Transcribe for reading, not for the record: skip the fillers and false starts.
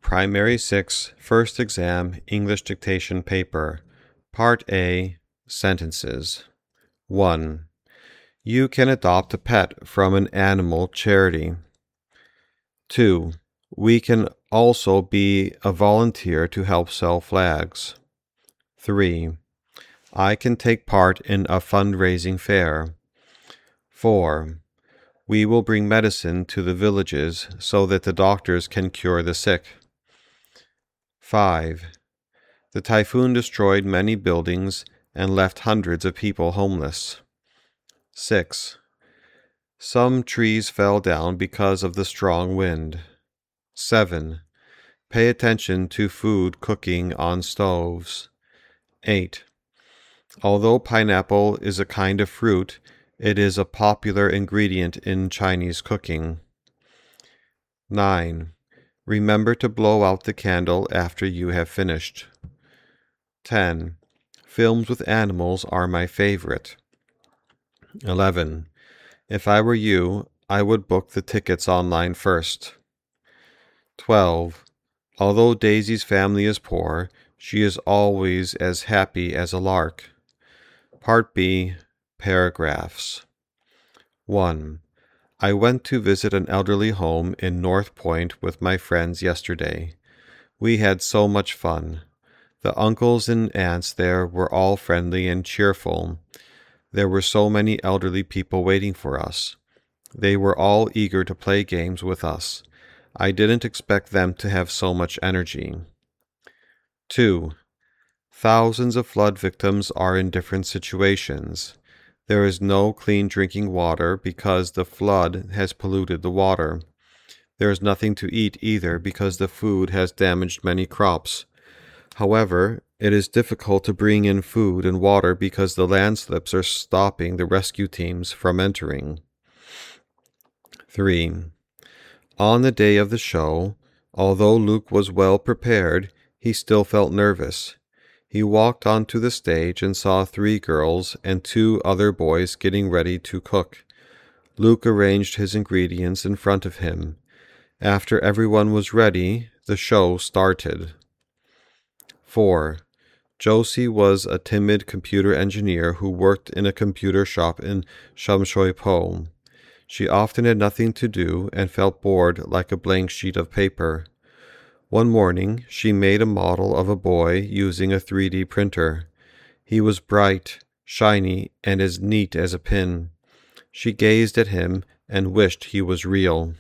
Primary 6, First Exam, English Dictation Paper, Part A, Sentences. 1. You can adopt a pet from an animal charity. 2. We can also be a volunteer to help sell flags. 3. I can take part in a fundraising fair. 4. We will bring medicine to the villages so that the doctors can cure the sick. 5. The typhoon destroyed many buildings and left hundreds of people homeless. 6. Some trees fell down because of the strong wind. 7. Pay attention to food cooking on stoves. 8. Although pineapple is a kind of fruit, it is a popular ingredient in Chinese cooking. 9. Remember to blow out the candle after you have finished. 10. Films with animals are my favorite. 11. If I were you, I would book the tickets online first. 12. Although Daisy's family is poor, she is always as happy as a lark. Part B, Paragraphs. 1. I went to visit an elderly home in North Point with my friends yesterday. We had so much fun. The uncles and aunts there were all friendly and cheerful. There were so many elderly people waiting for us. They were all eager to play games with us. I didn't expect them to have so much energy. 2. Thousands of flood victims are in different situations. There is no clean drinking water because the flood has polluted the water. There is nothing to eat either because the food has damaged many crops. However, it is difficult to bring in food and water because the landslips are stopping the rescue teams from entering. 3. On the day of the show, although Luke was well prepared, he still felt nervous. He walked onto the stage and saw 3 girls and 2 other boys getting ready to cook. Luke arranged his ingredients in front of him. After everyone was ready, the show started. 4. Josie was a timid computer engineer who worked in a computer shop in Shamshui-Po. She often had nothing to do and felt bored like a blank sheet of paper. One morning, she made a model of a boy using a 3D printer. He was bright, shiny, and as neat as a pin. She gazed at him and wished he was real.